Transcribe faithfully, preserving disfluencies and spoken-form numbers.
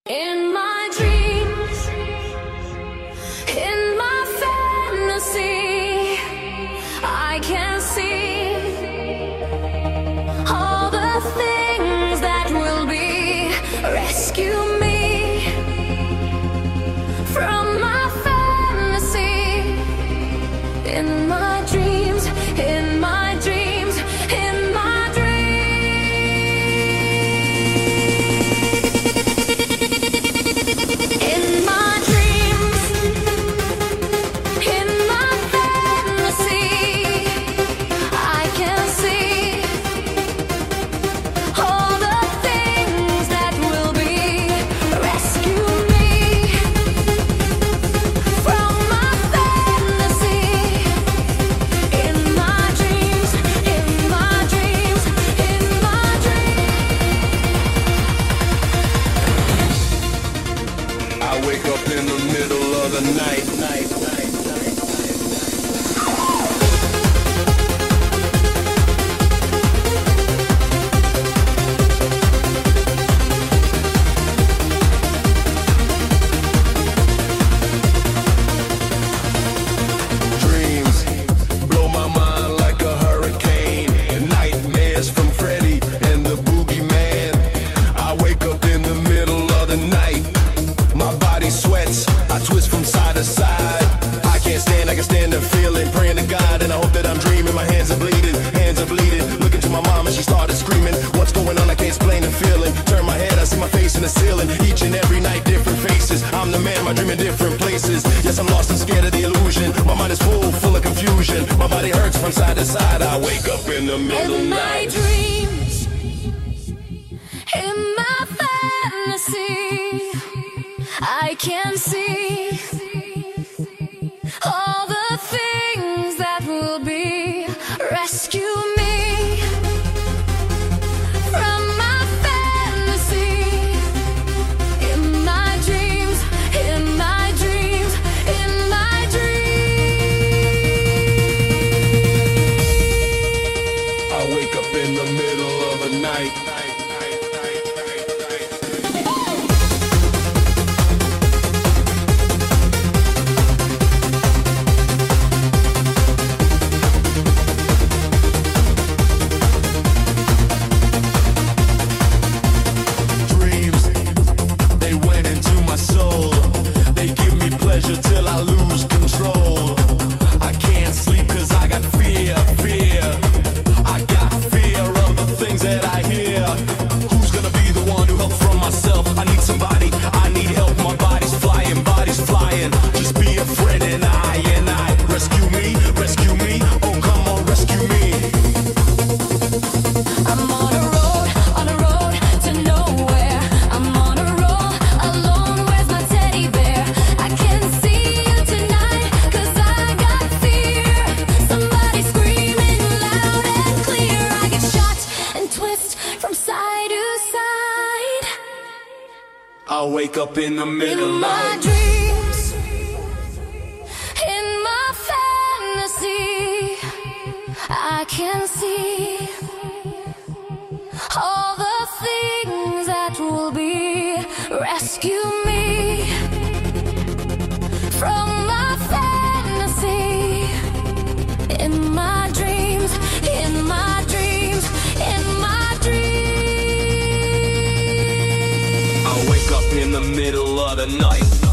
In my dreams, in my fantasy, I can see all the things that will be. Rescue me from my fantasy. In my dreams, in my dreams, in my dreams. In my dreams, in my fantasy, I can see all the things that will be. Rescue me from my fantasy. In my dreams, in my dreams, in my dreams. I wake up in the middle of the night, night, night, night, Dreams blow my mind like a hurricane. Nightmares from Freddy and the boogeyman. I wake up in the middle of the night. My body sweats, I twist from side to side. I can't stand, I can stand the feeling. Praying to God and I hope that I'm dreaming. My hands are bleeding, hands are bleeding. Looking to my mom and she started screaming. What's going on? I can't explain the feeling. Turn my head, I see my face in the ceiling. Each and every night, different faces. I'm the man, my dream in different places. Yes, I'm lost and scared of the illusion. My mind is full, full of confusion. My body hurts from side to side. I wake up in the middle of In the my night. dreams, in my fantasy, I can see all the things that will be. Rescue me from my fantasy. In my dreams, in my dreams, in my dreams. I wake up in the middle of the night. Dreams, they went into my soul. They give me pleasure till I lose control. I can't sleep 'cause I got fear, fear. I got fear of the things that I hear. Who's gonna be the one to help from myself? I need somebody, I need help. My body's flying, body's flying. Just be a friend and I, and I. Rescue me, rescue me. Oh, come on, rescue me. I'm on a road, on a road to nowhere. I'm on a roll, alone, where's my teddy bear? I can see you tonight, 'cause I got fear. Somebody screaming loud and clear. I get shot and twist from side to side. I wake up in the In middle my of dreams, in my fantasy, I can see all the things that will be. Rescue me from my fantasy. In my dreams, in my dreams, in my dreams. I wake up in the middle of the night.